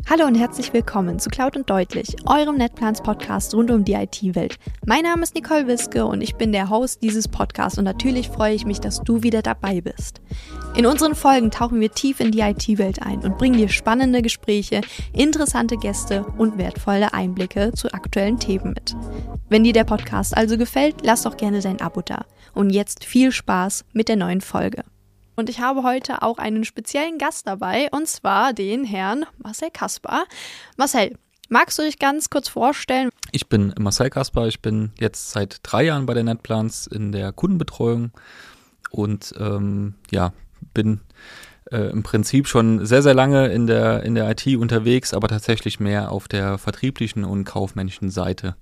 Hallo und herzlich willkommen zu Cloud und Deutlich, eurem NetPlans-Podcast rund um die IT-Welt. Mein Name ist Nicole Wiske und ich bin der Host dieses Podcasts und natürlich freue ich mich, dass du wieder dabei bist. In unseren Folgen tauchen wir tief in die IT-Welt ein und bringen dir spannende Gespräche, interessante Gäste und wertvolle Einblicke zu aktuellen Themen mit. Wenn dir der Podcast also gefällt, lass doch gerne dein Abo da. Und jetzt viel Spaß mit der neuen Folge. Und ich habe heute auch einen speziellen Gast dabei, und zwar den Herrn Marcel Kasper. Marcel, magst du dich ganz kurz vorstellen? Ich bin Marcel Kasper, ich bin jetzt seit 3 Jahren bei der NetPlans in der Kundenbetreuung und bin im Prinzip schon sehr, sehr lange in der IT unterwegs, aber tatsächlich mehr auf der vertrieblichen und kaufmännischen Seite.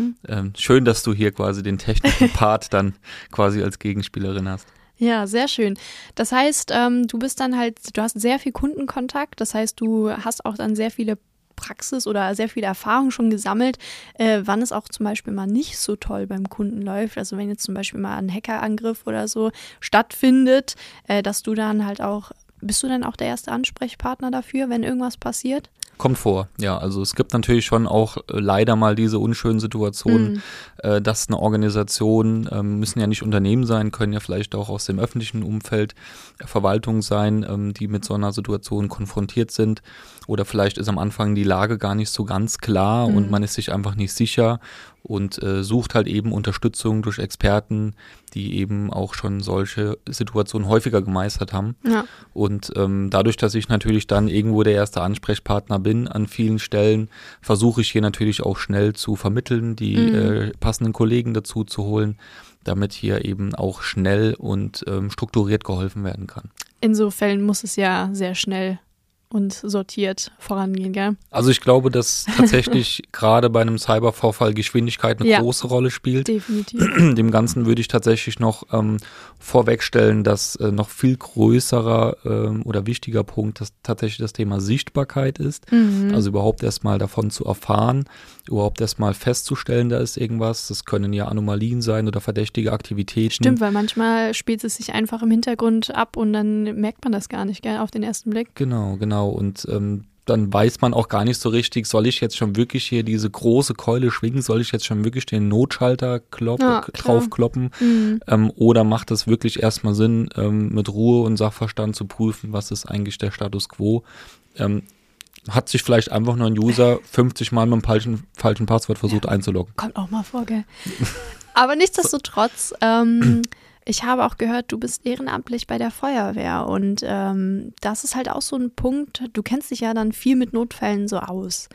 Schön, dass du hier quasi den technischen Part dann quasi als Gegenspielerin hast. Ja, sehr schön. Das heißt, du hast sehr viel Kundenkontakt, das heißt, du hast auch dann sehr viele Praxis oder sehr viele Erfahrung schon gesammelt, wann es auch zum Beispiel mal nicht so toll beim Kunden läuft. Also wenn jetzt zum Beispiel mal ein Hackerangriff oder so stattfindet, dass du dann halt auch, bist du dann auch der erste Ansprechpartner dafür, wenn irgendwas passiert? Kommt vor, ja. Also es gibt natürlich schon auch leider mal diese unschönen Situationen, dass eine Organisation, müssen ja nicht Unternehmen sein, können ja vielleicht auch aus dem öffentlichen Umfeld Verwaltungen sein, die mit so einer Situation konfrontiert sind. Oder vielleicht ist am Anfang die Lage gar nicht so ganz klar und man ist sich einfach nicht sicher und sucht halt eben Unterstützung durch Experten, die eben auch schon solche Situationen häufiger gemeistert haben. Ja. Und dadurch, dass ich natürlich dann irgendwo der erste Ansprechpartner bin an vielen Stellen, versuche ich hier natürlich auch schnell zu vermitteln, die passenden Kollegen dazu zu holen, damit hier eben auch schnell und strukturiert geholfen werden kann. In so Fällen muss es ja sehr schnell und sortiert vorangehen, gell? Also ich glaube, dass tatsächlich gerade bei einem Cybervorfall Geschwindigkeit eine große Rolle spielt. Definitiv. Dem Ganzen würde ich tatsächlich noch vorwegstellen, dass noch viel größerer oder wichtiger Punkt tatsächlich das Thema Sichtbarkeit ist. Also überhaupt erstmal davon zu erfahren, überhaupt erstmal festzustellen, da ist irgendwas. Das können ja Anomalien sein oder verdächtige Aktivitäten. Stimmt, weil manchmal spielt es sich einfach im Hintergrund ab und dann merkt man das gar nicht, gell, auf den ersten Blick. Genau. Und dann weiß man auch gar nicht so richtig, soll ich jetzt schon wirklich hier diese große Keule schwingen, soll ich jetzt schon wirklich den Notschalter draufkloppen oder macht es wirklich erstmal Sinn, mit Ruhe und Sachverstand zu prüfen, was ist eigentlich der Status quo. Hat sich vielleicht einfach nur ein User 50 Mal mit dem falschen Passwort versucht einzuloggen. Kommt auch mal vor, gell? Aber nichtsdestotrotz, ich habe auch gehört, du bist ehrenamtlich bei der Feuerwehr und das ist halt auch so ein Punkt, du kennst dich ja dann viel mit Notfällen so aus.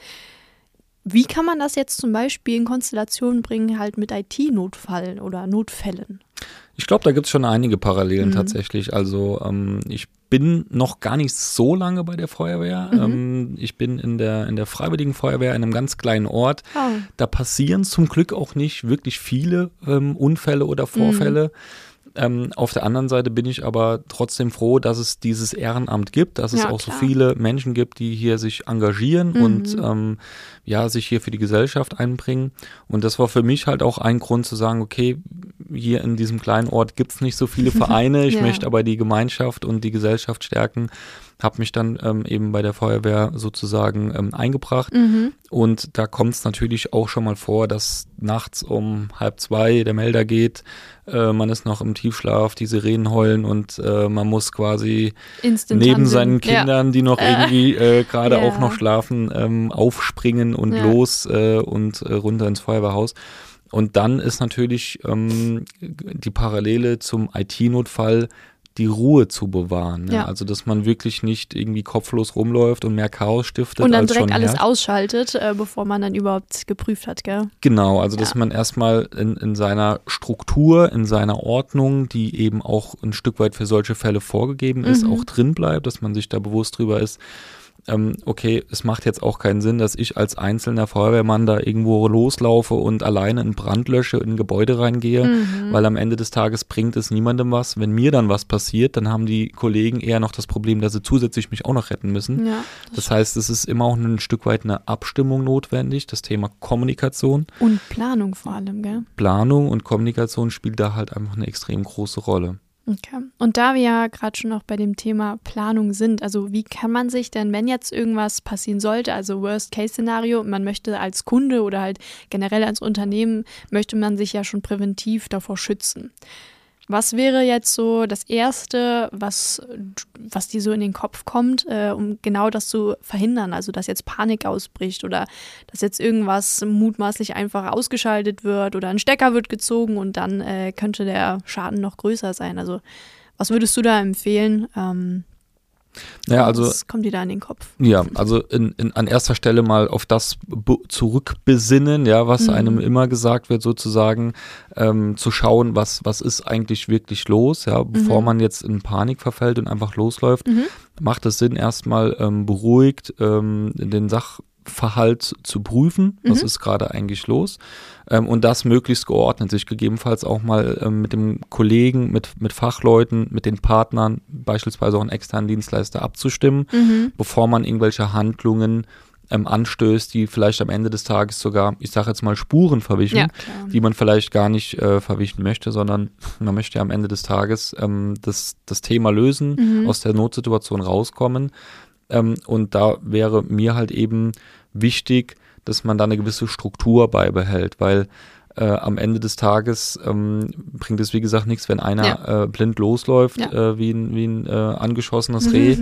Wie kann man das jetzt zum Beispiel in Konstellation bringen, halt mit IT-Notfall oder Notfällen? Ich glaube, da gibt es schon einige Parallelen tatsächlich. Also ich bin noch gar nicht so lange bei der Feuerwehr. Ich bin in der Freiwilligen Feuerwehr in einem ganz kleinen Ort. Oh. Da passieren zum Glück auch nicht wirklich viele Unfälle oder Vorfälle. Auf der anderen Seite bin ich aber trotzdem froh, dass es dieses Ehrenamt gibt, dass es auch so viele Menschen gibt, die hier sich engagieren und sich hier für die Gesellschaft einbringen. Und das war für mich halt auch ein Grund zu sagen, okay, hier in diesem kleinen Ort gibt es nicht so viele Vereine, ich möchte aber die Gemeinschaft und die Gesellschaft stärken. Habe mich dann eben bei der Feuerwehr sozusagen eingebracht und da kommt es natürlich auch schon mal vor, dass nachts um 1:30 der Melder geht, man ist noch im Tiefschlaf, die Sirenen heulen und man muss quasi neben seinen Kindern, die noch irgendwie gerade auch noch schlafen, aufspringen und los und runter ins Feuerwehrhaus. Und dann ist natürlich die Parallele zum IT-Notfall, die Ruhe zu bewahren. Ja? Also, dass man wirklich nicht irgendwie kopflos rumläuft und mehr Chaos stiftet. Und dann direkt alles ausschaltet, bevor man dann überhaupt geprüft hat, gell? Genau, also dass man erstmal in seiner Struktur, in seiner Ordnung, die eben auch ein Stück weit für solche Fälle vorgegeben ist, auch drin bleibt, dass man sich da bewusst drüber ist, okay, es macht jetzt auch keinen Sinn, dass ich als einzelner Feuerwehrmann da irgendwo loslaufe und alleine einen Brand lösche, in ein Gebäude reingehe, weil am Ende des Tages bringt es niemandem was. Wenn mir dann was passiert, dann haben die Kollegen eher noch das Problem, dass sie zusätzlich mich auch noch retten müssen. Ja, das heißt, es ist immer auch ein Stück weit eine Abstimmung notwendig, das Thema Kommunikation. Und Planung vor allem, gell? Planung und Kommunikation spielt da halt einfach eine extrem große Rolle. Okay. Und da wir ja gerade schon noch bei dem Thema Planung sind, also wie kann man sich denn, wenn jetzt irgendwas passieren sollte, also Worst-Case-Szenario, man möchte als Kunde oder halt generell als Unternehmen, möchte man sich ja schon präventiv davor schützen. Was wäre jetzt so das Erste, was dir so in den Kopf kommt, um genau das zu verhindern? Also, dass jetzt Panik ausbricht oder dass jetzt irgendwas mutmaßlich einfach ausgeschaltet wird oder ein Stecker wird gezogen und dann könnte der Schaden noch größer sein. Also, was würdest du da empfehlen? Was kommt dir da in den Kopf? Ja, also an erster Stelle mal auf das zurückbesinnen, ja, was einem immer gesagt wird, sozusagen, zu schauen, was ist eigentlich wirklich los, ja, bevor man jetzt in Panik verfällt und einfach losläuft, macht es Sinn, erstmal beruhigt den Sachverhalt zu prüfen, was ist gerade eigentlich los, und das möglichst geordnet, sich gegebenenfalls auch mal mit dem Kollegen, mit Fachleuten, mit den Partnern, beispielsweise auch einen externen Dienstleister abzustimmen, bevor man irgendwelche Handlungen anstößt, die vielleicht am Ende des Tages sogar, ich sage jetzt mal, Spuren verwischen, die man vielleicht gar nicht verwischen möchte, sondern man möchte ja am Ende des Tages das Thema lösen, aus der Notsituation rauskommen. Und da wäre mir halt eben wichtig, dass man da eine gewisse Struktur beibehält, weil am Ende des Tages bringt es, wie gesagt, nichts, wenn einer blind losläuft, wie ein angeschossenes Reh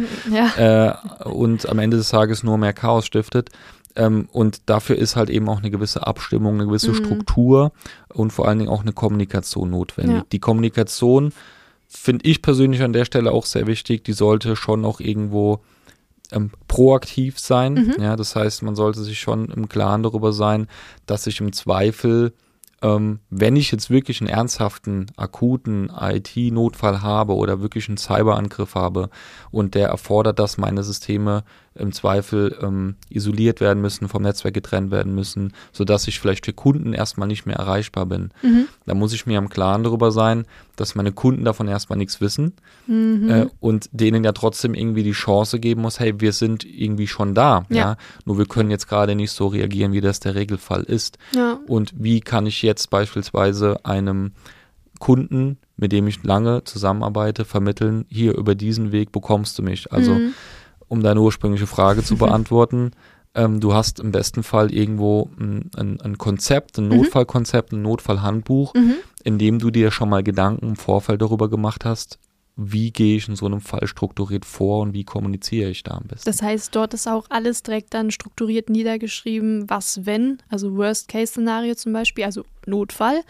und am Ende des Tages nur mehr Chaos stiftet. Und dafür ist halt eben auch eine gewisse Abstimmung, eine gewisse Struktur und vor allen Dingen auch eine Kommunikation notwendig. Ja. Die Kommunikation finde ich persönlich an der Stelle auch sehr wichtig. Die sollte schon auch irgendwo proaktiv sein. Ja, das heißt, man sollte sich schon im Klaren darüber sein, dass ich im Zweifel, wenn ich jetzt wirklich einen ernsthaften, akuten IT-Notfall habe oder wirklich einen Cyberangriff habe und der erfordert, dass meine Systeme im Zweifel isoliert werden müssen, vom Netzwerk getrennt werden müssen, sodass ich vielleicht für Kunden erstmal nicht mehr erreichbar bin. Da muss ich mir im Klaren darüber sein, dass meine Kunden davon erstmal nichts wissen und denen ja trotzdem irgendwie die Chance geben muss, hey, wir sind irgendwie schon da, ja. Nur wir können jetzt gerade nicht so reagieren, wie das der Regelfall ist. Ja. Und wie kann ich jetzt beispielsweise einem Kunden, mit dem ich lange zusammenarbeite, vermitteln, hier über diesen Weg bekommst du mich. Also um deine ursprüngliche Frage zu beantworten, du hast im besten Fall irgendwo ein Konzept, ein Notfallkonzept, ein Notfallhandbuch, in dem du dir schon mal Gedanken im Vorfeld darüber gemacht hast, wie gehe ich in so einem Fall strukturiert vor und wie kommuniziere ich da am besten. Das heißt, dort ist auch alles direkt dann strukturiert niedergeschrieben, was wenn, also Worst-Case-Szenario zum Beispiel, also Notfall,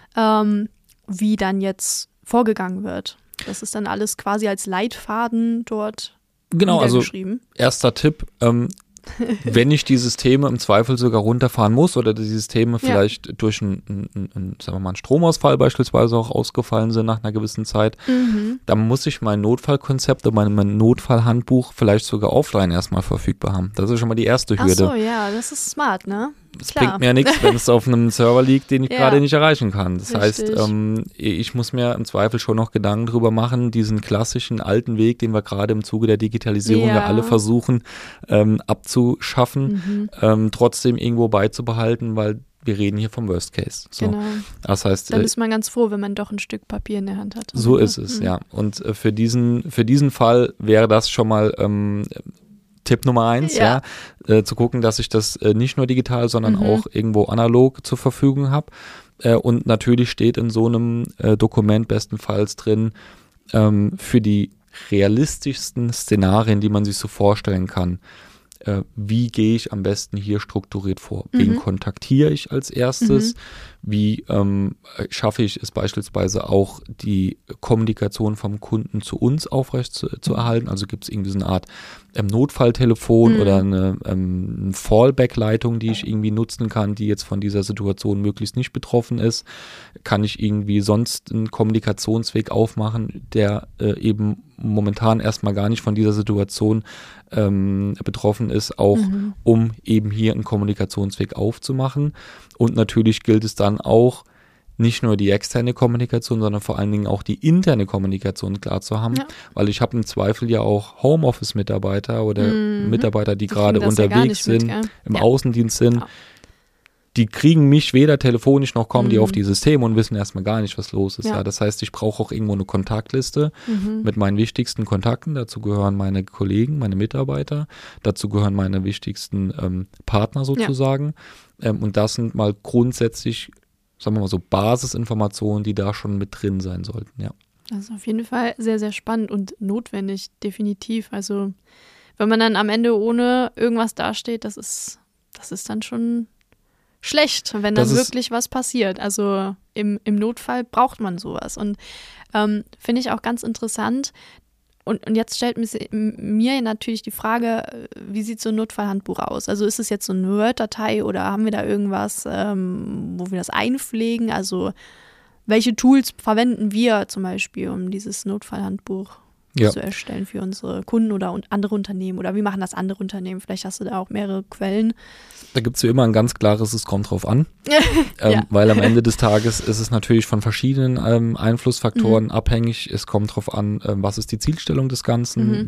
wie dann jetzt vorgegangen wird. Das ist dann alles quasi als Leitfaden dort niedergeschrieben. Also erster Tipp, wenn ich die Systeme im Zweifel sogar runterfahren muss oder die Systeme vielleicht durch einen Stromausfall beispielsweise auch ausgefallen sind nach einer gewissen Zeit, dann muss ich mein Notfallkonzept oder mein Notfallhandbuch vielleicht sogar offline erstmal verfügbar haben. Das ist schon mal die erste Hürde. Ach so, ja, das ist smart, ne? Es bringt mir ja nichts, wenn es auf einem Server liegt, den ich gerade nicht erreichen kann. Das heißt, ich muss mir im Zweifel schon noch Gedanken drüber machen, diesen klassischen alten Weg, den wir gerade im Zuge der Digitalisierung ja alle versuchen abzuschaffen, trotzdem irgendwo beizubehalten, weil wir reden hier vom Worst Case. So. Genau. Das heißt, dann ist man ganz froh, wenn man doch ein Stück Papier in der Hand hat. So ist es, ja. Und für diesen Fall wäre das schon mal Tipp Nummer 1, zu gucken, dass ich das nicht nur digital, sondern auch irgendwo analog zur Verfügung habe. Und natürlich steht in so einem Dokument bestenfalls drin, für die realistischsten Szenarien, die man sich so vorstellen kann, wie gehe ich am besten hier strukturiert vor? Wen kontaktiere ich als erstes? Wie schaffe ich es beispielsweise auch, die Kommunikation vom Kunden zu uns aufrecht zu erhalten? Also gibt es irgendwie so eine Art Notfalltelefon oder eine Fallback-Leitung, die ich irgendwie nutzen kann, die jetzt von dieser Situation möglichst nicht betroffen ist? Kann ich irgendwie sonst einen Kommunikationsweg aufmachen, der eben momentan erstmal gar nicht von dieser Situation betroffen ist, auch um eben hier einen Kommunikationsweg aufzumachen. Und natürlich gilt es dann auch, nicht nur die externe Kommunikation, sondern vor allen Dingen auch die interne Kommunikation klar zu haben, weil ich habe im Zweifel ja auch Homeoffice-Mitarbeiter oder Mitarbeiter, die gerade unterwegs sind, im Außendienst sind. die kriegen mich weder telefonisch noch kommen die auf die Systeme und wissen erstmal gar nicht, was los ist. Ja. Das heißt, ich brauche auch irgendwo eine Kontaktliste mit meinen wichtigsten Kontakten. Dazu gehören meine Kollegen, meine Mitarbeiter. Dazu gehören meine wichtigsten Partner sozusagen. Ja. Und das sind mal grundsätzlich, sagen wir mal so, Basisinformationen, die da schon mit drin sein sollten. Ja. Das ist auf jeden Fall sehr, sehr spannend und notwendig, definitiv. Also wenn man dann am Ende ohne irgendwas dasteht, das ist dann schon schlecht, wenn dann wirklich was passiert. Also im Notfall braucht man sowas. Und finde ich auch ganz interessant. Und jetzt stellt mir natürlich die Frage, wie sieht so ein Notfallhandbuch aus? Also ist es jetzt so eine Word-Datei oder haben wir da irgendwas, wo wir das einpflegen? Also welche Tools verwenden wir zum Beispiel, um dieses Notfallhandbuch zu erstellen für unsere Kunden oder andere Unternehmen? Oder wie machen das andere Unternehmen? Vielleicht hast du da auch mehrere Quellen. Da gibt es ja immer ein ganz klares, es kommt drauf an. Weil am Ende des Tages ist es natürlich von verschiedenen Einflussfaktoren abhängig. Es kommt drauf an, was ist die Zielstellung des Ganzen,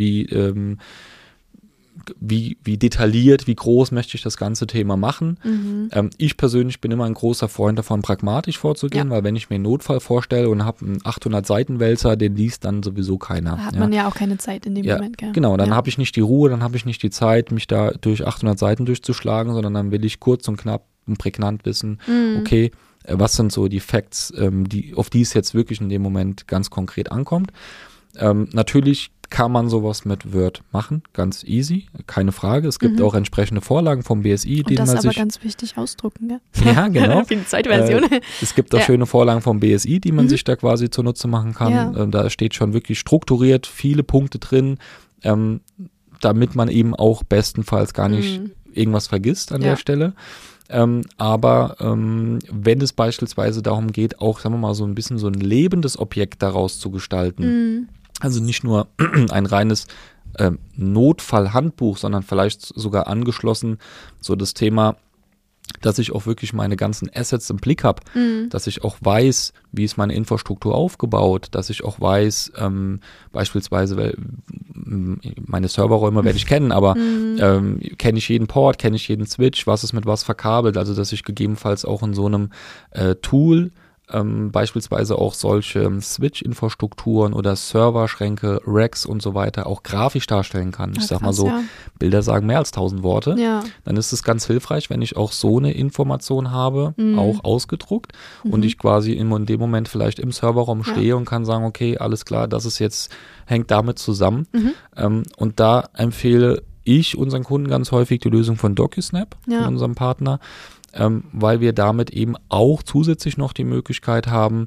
wie detailliert, wie groß möchte ich das ganze Thema machen. Ich persönlich bin immer ein großer Freund davon, pragmatisch vorzugehen, weil wenn ich mir einen Notfall vorstelle und habe einen 800-Seiten-Wälzer, den liest dann sowieso keiner. Da hat man ja auch keine Zeit in dem Moment. Gell? Genau, dann habe ich nicht die Ruhe, dann habe ich nicht die Zeit, mich da durch 800 Seiten durchzuschlagen, sondern dann will ich kurz und knapp und prägnant wissen, okay, was sind so die Facts, auf die es jetzt wirklich in dem Moment ganz konkret ankommt. Natürlich kann man sowas mit Word machen, ganz easy, keine Frage. Es gibt auch entsprechende Vorlagen vom BSI. Und das aber ganz wichtig ausdrucken, gell? Ja, genau. Für die Zeitversion. Es gibt auch schöne Vorlagen vom BSI, die man sich da quasi zunutze machen kann. Ja. Da steht schon wirklich strukturiert viele Punkte drin, damit man eben auch bestenfalls gar nicht irgendwas vergisst an der Stelle. Aber wenn es beispielsweise darum geht, auch, sagen wir mal, so ein bisschen so ein lebendes Objekt daraus zu gestalten, also nicht nur ein reines Notfallhandbuch, sondern vielleicht sogar angeschlossen so das Thema, dass ich auch wirklich meine ganzen Assets im Blick habe, dass ich auch weiß, wie ist meine Infrastruktur aufgebaut, dass ich auch weiß, beispielsweise, meine Serverräume werde ich kennen, aber kenne ich jeden Port, kenne ich jeden Switch, was ist mit was verkabelt, also dass ich gegebenenfalls auch in so einem Tool beispielsweise auch solche Switch-Infrastrukturen oder Serverschränke, Racks und so weiter auch grafisch darstellen kann. Ich sag mal so, Bilder sagen mehr als 1000 Worte. Ja. Dann ist es ganz hilfreich, wenn ich auch so eine Information habe, auch ausgedruckt und ich quasi in dem Moment vielleicht im Serverraum stehe und kann sagen, okay, alles klar, das ist jetzt, hängt damit zusammen. Und da empfehle ich unseren Kunden ganz häufig die Lösung von DocuSnap, von unserem Partner, weil wir damit eben auch zusätzlich noch die Möglichkeit haben,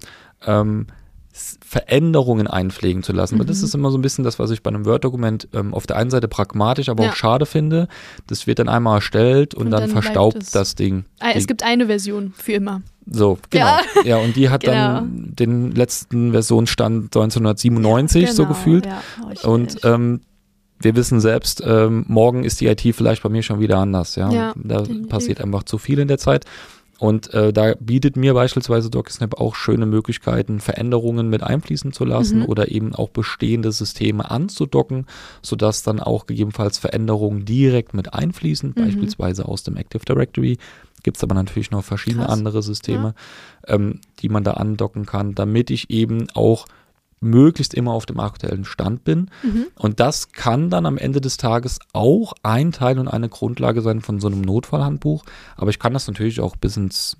Veränderungen einpflegen zu lassen. Weil das ist immer so ein bisschen das, was ich bei einem Word-Dokument auf der einen Seite pragmatisch, aber auch schade finde. Das wird dann einmal erstellt und dann verstaubt das Ding. Es gibt eine Version für immer. So, genau. Ja, und die hat dann den letzten Versionsstand 1997 so gefühlt. Ja, und wir wissen selbst, morgen ist die IT vielleicht bei mir schon wieder anders. Ja, da passiert einfach zu viel in der Zeit. Und da bietet mir beispielsweise DocuSnap auch schöne Möglichkeiten, Veränderungen mit einfließen zu lassen oder eben auch bestehende Systeme anzudocken, sodass dann auch gegebenenfalls Veränderungen direkt mit einfließen, beispielsweise aus dem Active Directory. Gibt es aber natürlich noch verschiedene andere Systeme, die man da andocken kann, damit ich eben auch möglichst immer auf dem aktuellen Stand bin. Und das kann dann am Ende des Tages auch ein Teil und eine Grundlage sein von so einem Notfallhandbuch. Aber ich kann das natürlich auch bis ins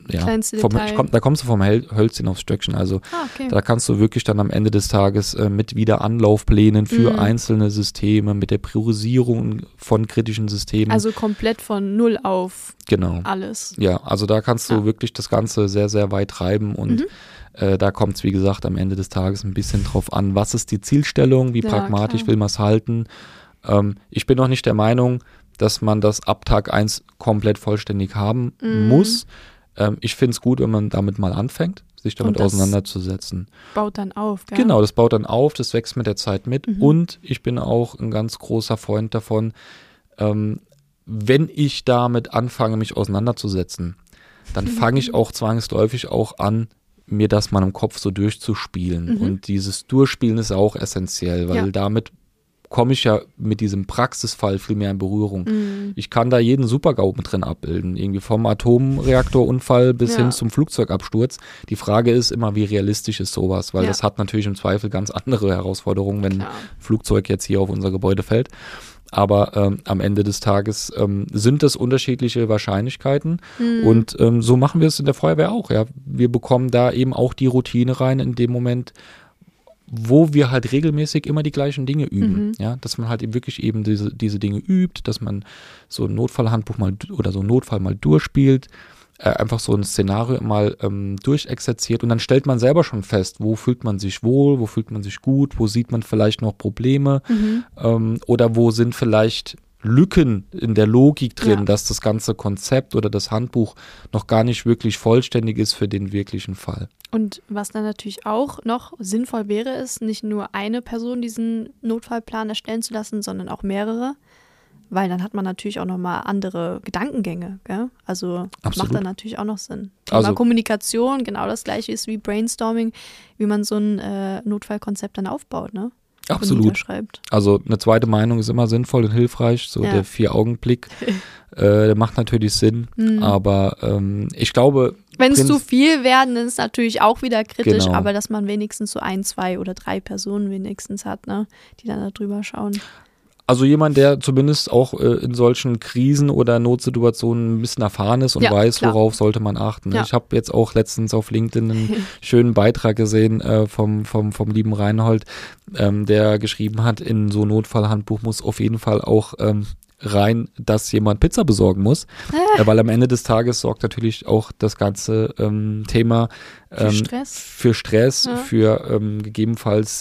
da kommst du vom Hölzchen aufs Stöckchen. Also da kannst du wirklich dann am Ende des Tages mit Wiederanlaufplänen für einzelne Systeme, mit der Priorisierung von kritischen Systemen. Also komplett von null auf alles. Ja, also da kannst du wirklich das Ganze sehr, sehr weit treiben und da kommt es, wie gesagt, am Ende des Tages ein bisschen drauf an, was ist die Zielstellung, wie pragmatisch will man es halten. Ich bin noch nicht der Meinung, dass man das ab Tag 1 komplett vollständig haben muss. Ich finde es gut, wenn man damit mal anfängt, sich damit auseinanderzusetzen. Baut dann auf, gell? Genau, das baut dann auf, das wächst mit der Zeit mit. Und ich bin auch ein ganz großer Freund davon, wenn ich damit anfange, mich auseinanderzusetzen, dann fange ich auch zwangsläufig auch an, mir das mal im Kopf so durchzuspielen. Und dieses Durchspielen ist auch essentiell, weil damit komme ich ja mit diesem Praxisfall viel mehr in Berührung. Ich kann da jeden Super-GAU mit drin abbilden, irgendwie vom Atomreaktorunfall bis hin zum Flugzeugabsturz. Die Frage ist immer, wie realistisch ist sowas, weil das hat natürlich im Zweifel ganz andere Herausforderungen, wenn ein Flugzeug jetzt hier auf unser Gebäude fällt. Aber am Ende des Tages sind das unterschiedliche Wahrscheinlichkeiten und so machen wir es in der Feuerwehr auch. Ja. Wir bekommen da eben auch die Routine rein in dem Moment, wo wir halt regelmäßig immer die gleichen Dinge üben. Ja, dass man halt eben wirklich eben diese Dinge übt, dass man so ein Notfallhandbuch mal oder so einen Notfall mal durchspielt, einfach so ein Szenario mal durchexerziert und dann stellt man selber schon fest, wo fühlt man sich wohl, wo fühlt man sich gut, wo sieht man vielleicht noch Probleme oder wo sind vielleicht Lücken in der Logik drin, dass das ganze Konzept oder das Handbuch noch gar nicht wirklich vollständig ist für den wirklichen Fall. Und was dann natürlich auch noch sinnvoll wäre, ist, nicht nur eine Person diesen Notfallplan erstellen zu lassen, sondern auch mehrere. Weil dann hat man natürlich auch nochmal andere Gedankengänge. Gell? Also macht dann natürlich auch noch Sinn. Thema Kommunikation, genau das gleiche ist wie Brainstorming, wie man so ein Notfallkonzept dann aufbaut, ne? Absolut. Also eine zweite Meinung ist immer sinnvoll und hilfreich. So der 4-Augen-Blick, der macht natürlich Sinn. Aber ich glaube, wenn es zu viel werden, ist es natürlich auch wieder kritisch, aber dass man wenigstens so 1, 2 oder 3 Personen wenigstens hat, ne, die dann da drüber schauen. Also jemand, der zumindest auch in solchen Krisen oder Notsituationen ein bisschen erfahren ist und weiß, worauf sollte man achten. Ja. Ich habe jetzt auch letztens auf LinkedIn einen schönen Beitrag gesehen vom lieben Reinhold, der geschrieben hat, in so ein Notfallhandbuch muss auf jeden Fall auch rein, dass jemand Pizza besorgen muss, weil am Ende des Tages sorgt natürlich auch das ganze Thema für Stress, für gegebenenfalls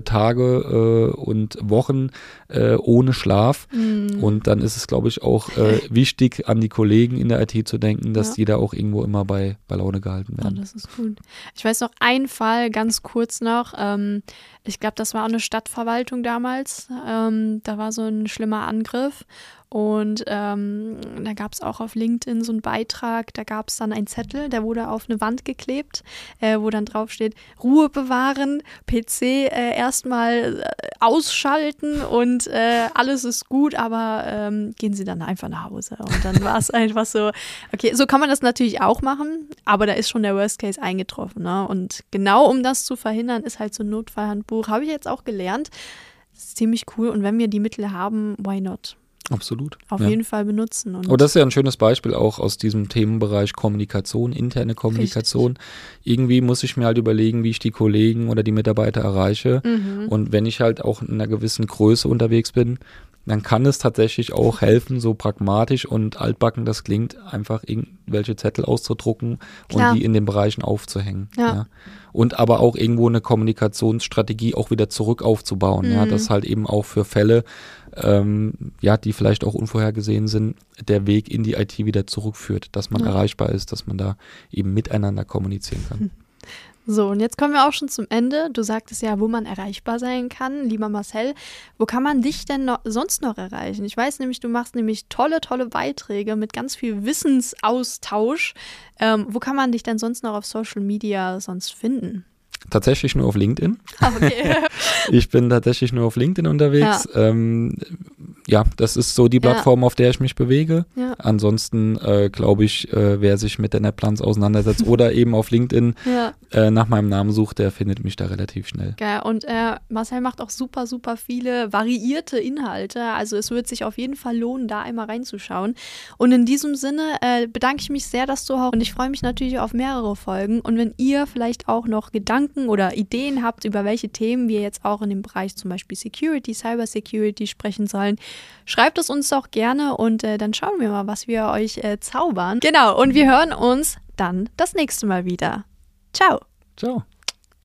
Tage und Wochen ohne Schlaf. Und dann ist es, glaube ich, auch wichtig, an die Kollegen in der IT zu denken, dass die da auch irgendwo immer bei Laune gehalten werden. Oh, das ist gut. Ich weiß noch einen Fall, ganz kurz noch. Ich glaube, das war auch eine Stadtverwaltung damals. Da war so ein schlimmer Angriff. Und da gab es auch auf LinkedIn so einen Beitrag, da gab es dann einen Zettel, der wurde auf eine Wand geklebt, wo dann drauf steht, Ruhe bewahren, PC erstmal ausschalten und alles ist gut, aber gehen Sie dann einfach nach Hause. Und dann war es einfach so, okay, so kann man das natürlich auch machen, aber da ist schon der Worst Case eingetroffen. Ne? Und genau um das zu verhindern, ist halt so ein Notfallhandbuch, habe ich jetzt auch gelernt, das ist ziemlich cool und wenn wir die Mittel haben, why not? Absolut. Auf jeden Fall benutzen. Und das ist ja ein schönes Beispiel auch aus diesem Themenbereich Kommunikation, interne Kommunikation. Richtig. Irgendwie muss ich mir halt überlegen, wie ich die Kollegen oder die Mitarbeiter erreiche. Und wenn ich halt auch in einer gewissen Größe unterwegs bin, dann kann es tatsächlich auch helfen, so pragmatisch und altbacken das klingt, einfach irgendwelche Zettel auszudrucken und die in den Bereichen aufzuhängen. Ja. Und aber auch irgendwo eine Kommunikationsstrategie auch wieder zurück aufzubauen. Ja, dass halt eben auch für Fälle, die vielleicht auch unvorhergesehen sind, der Weg in die IT wieder zurückführt, dass man erreichbar ist, dass man da eben miteinander kommunizieren kann. So, und jetzt kommen wir auch schon zum Ende. Du sagtest ja, wo man erreichbar sein kann. Lieber Marcel, wo kann man dich denn sonst noch erreichen? Ich weiß nämlich, du machst nämlich tolle Beiträge mit ganz viel Wissensaustausch. Wo kann man dich denn sonst noch auf Social Media sonst finden? Tatsächlich nur auf LinkedIn. Okay. Ich bin tatsächlich nur auf LinkedIn unterwegs. Ja, das ist so die Plattform, auf der ich mich bewege. Ja. Ansonsten glaube ich, wer sich mit der NetPlans auseinandersetzt oder eben auf LinkedIn nach meinem Namen sucht, der findet mich da relativ schnell. Geil. Und Marcel macht auch super viele variierte Inhalte. Also es wird sich auf jeden Fall lohnen, da einmal reinzuschauen. Und in diesem Sinne bedanke ich mich sehr, dass du auch und ich freue mich natürlich auf mehrere Folgen. Und wenn ihr vielleicht auch noch Gedanken oder Ideen habt, über welche Themen wir jetzt auch in dem Bereich zum Beispiel Security, Cybersecurity sprechen sollen, schreibt es uns doch gerne und dann schauen wir mal, was wir euch zaubern. Genau, und wir hören uns dann das nächste Mal wieder. Ciao. Ciao.